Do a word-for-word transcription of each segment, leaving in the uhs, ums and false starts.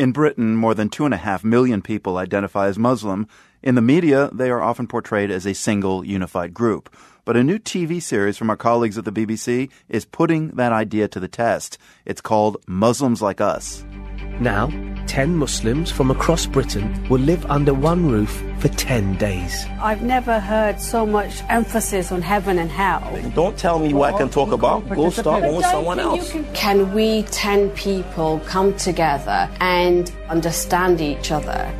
In Britain, more than two and a half million people identify as Muslim. In the media, they are often portrayed as a single, unified group. But a new T V series from our colleagues at the B B C is putting that idea to the test. It's called Muslims Like Us. Now, ten Muslims from across Britain will live under one roof for ten days. I've never heard so much emphasis on heaven and hell. Don't tell me what I can talk about. Go start with someone else. Can... can we ten people come together and understand each other?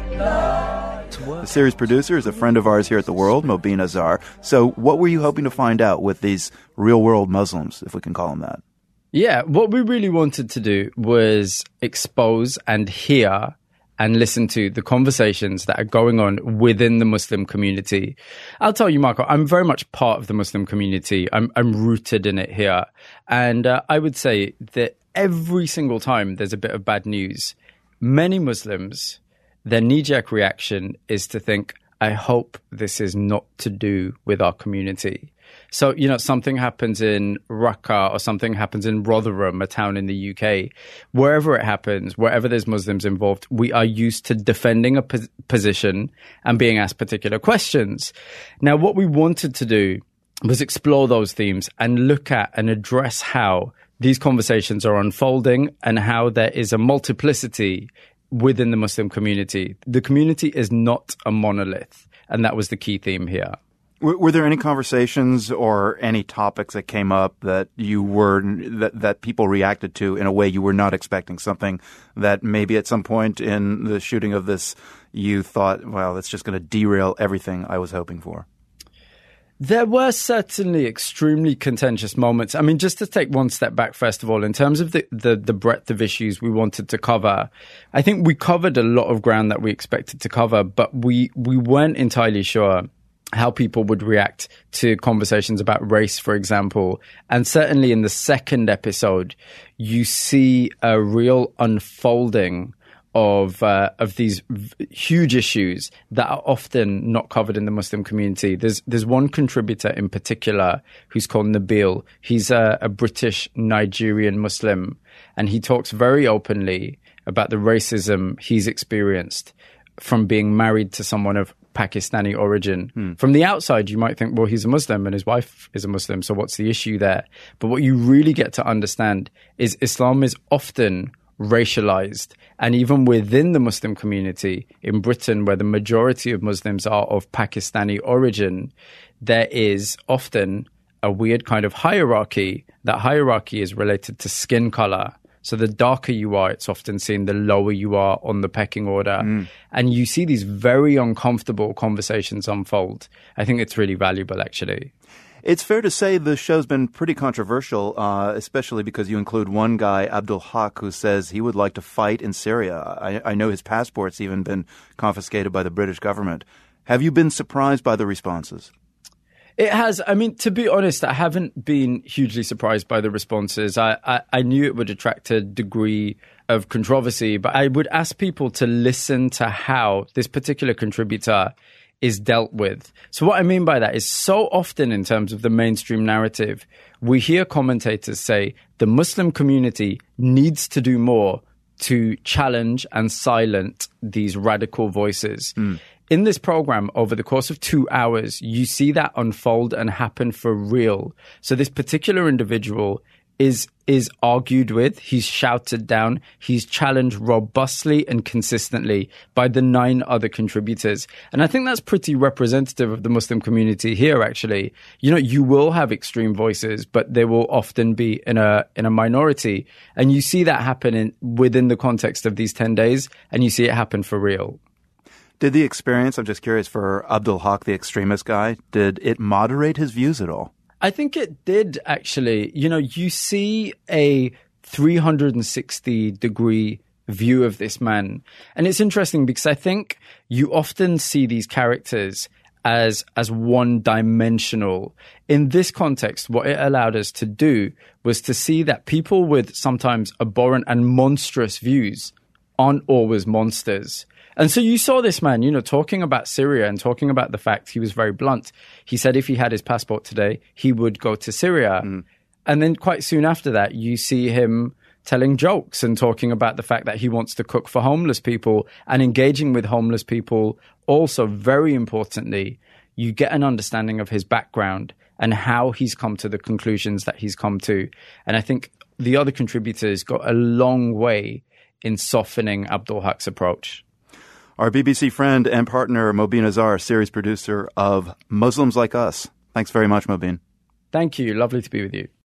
The series producer is a friend of ours here at The World, Mobeen Azhar. So what were you hoping to find out with these real-world Muslims, if we can call them that? Yeah, what we really wanted to do was expose and hear and listen to the conversations that are going on within the Muslim community. I'll tell you, Marco, I'm very much part of the Muslim community. I'm, I'm rooted in it here. And uh, I would say that every single time there's a bit of bad news, many Muslims, their knee-jerk reaction is to think, I hope this is not to do with our community. So, you know, something happens in Raqqa or something happens in Rotherham, a town in the U K. Wherever it happens, wherever there's Muslims involved, we are used to defending a pos- position and being asked particular questions. Now, what we wanted to do was explore those themes and look at and address how these conversations are unfolding and how there is a multiplicity within the Muslim community. The community is not a monolith, and that was the key theme here. Were there any conversations or any topics that came up that you were that, that people reacted to in a way you were not expecting? Something that maybe at some point in the shooting of this you thought, well, that's just going to derail everything I was hoping for? There were certainly extremely contentious moments. I mean, just to take one step back, first of all, in terms of the, the, the breadth of issues we wanted to cover, I think we covered a lot of ground that we expected to cover, but we, we weren't entirely sure how people would react to conversations about race, for example. And certainly in the second episode, you see a real unfolding of uh, of these v- huge issues that are often not covered in the Muslim community. There's there's one contributor in particular who's called Nabil. He's a, a British Nigerian Muslim, and he talks very openly about the racism he's experienced from being married to someone of Pakistani origin. Hmm. From the outside, you might think, well, he's a Muslim and his wife is a Muslim, so what's the issue there? But what you really get to understand is Islam is often racialized. And even within the Muslim community in Britain, where the majority of Muslims are of Pakistani origin, there is often a weird kind of hierarchy. That hierarchy is related to skin color. So the darker you are, it's often seen, the lower you are on the pecking order. Mm. And you see these very uncomfortable conversations unfold. I think it's really valuable, actually. It's fair to say the show's been pretty controversial, uh, especially because you include one guy, Abdul Haq, who says he would like to fight in Syria. I, I know his passport's even been confiscated by the British government. Have you been surprised by the responses? It has. I mean, to be honest, I haven't been hugely surprised by the responses. I, I, I knew it would attract a degree of controversy, but I would ask people to listen to how this particular contributor is dealt with. So what I mean by that is so often in terms of the mainstream narrative, we hear commentators say the Muslim community needs to do more to challenge and silence these radical voices. Mm. In this program, over the course of two hours, you see that unfold and happen for real. So this particular individual is is argued with, he's shouted down, he's challenged robustly and consistently by the nine other contributors. And I think that's pretty representative of the Muslim community here, actually. You know, you will have extreme voices, but they will often be in a in a minority. And you see that happen in, within the context of these ten days, and you see it happen for real. Did the experience, I'm just curious, for Abdul Haq, the extremist guy, did it moderate his views at all? I think it did, actually. You know, you see a three hundred sixty degree view of this man. And it's interesting because I think you often see these characters as as one-dimensional. In this context, what it allowed us to do was to see that people with sometimes abhorrent and monstrous views aren't always monsters. And so you saw this man, you know, talking about Syria and talking about the fact he was very blunt. He said if he had his passport today, he would go to Syria. Mm. And then quite soon after that, you see him telling jokes and talking about the fact that he wants to cook for homeless people and engaging with homeless people. Also, very importantly, you get an understanding of his background and how he's come to the conclusions that he's come to. And I think the other contributors got a long way in softening Abdul Haq's approach. Our B B C friend and partner, Mobeen Azhar, series producer of Muslims Like Us. Thanks very much, Mobeen. Thank you. Lovely to be with you.